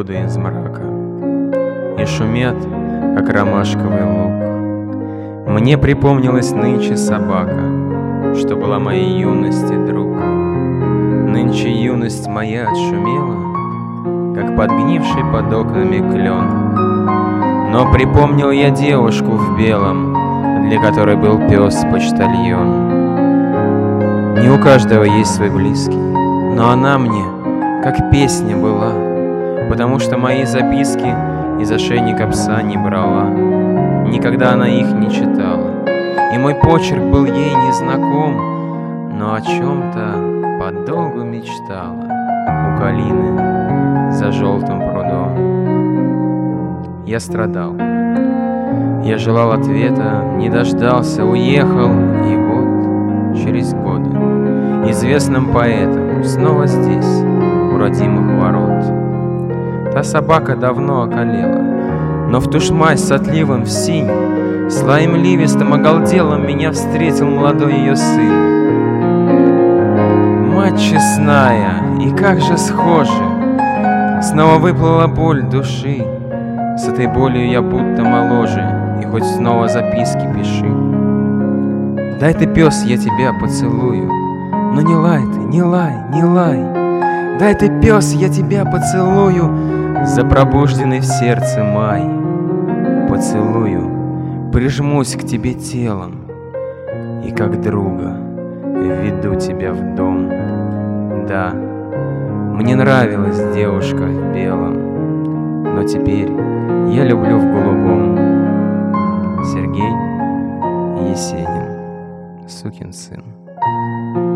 воды из мрака и шумят, как ромашковый луг. Мне припомнилась нынче собака, что была моей юности друг. Нынче юность моя отшумела, как подгнивший под окнами клен. Но припомнил я девушку в белом, для которой был пес-почтальон. Не у каждого есть свой близкий, но она мне как песня была, потому что мои записки из ошейника пса не брала. Никогда она их не читала, и мой почерк был ей незнаком, но о чем-то подолгу мечтала у калины за желтым прудом. Я страдал, я желал ответа, не дождался, уехал, и вот через годы известным поэтом снова здесь, у родимых ворот. Та собака давно околела, но в тушмась с отливом в синь, слаем ливистым оголделом меня встретил молодой ее сын. Мать честная, и как же схожи! Снова выплыла боль души, с этой болью я будто моложе, и хоть снова записки пиши. Дай ты, пес, я тебя поцелую, но не лай ты, не лай, не лай. Дай ты, пес, я тебя поцелую за пробужденный в сердце май. Поцелую, прижмусь к тебе телом и как друга введу тебя в дом. Да, мне нравилась девушка в белом, но теперь я люблю в голубом. Сергей Есенин, сукин сын.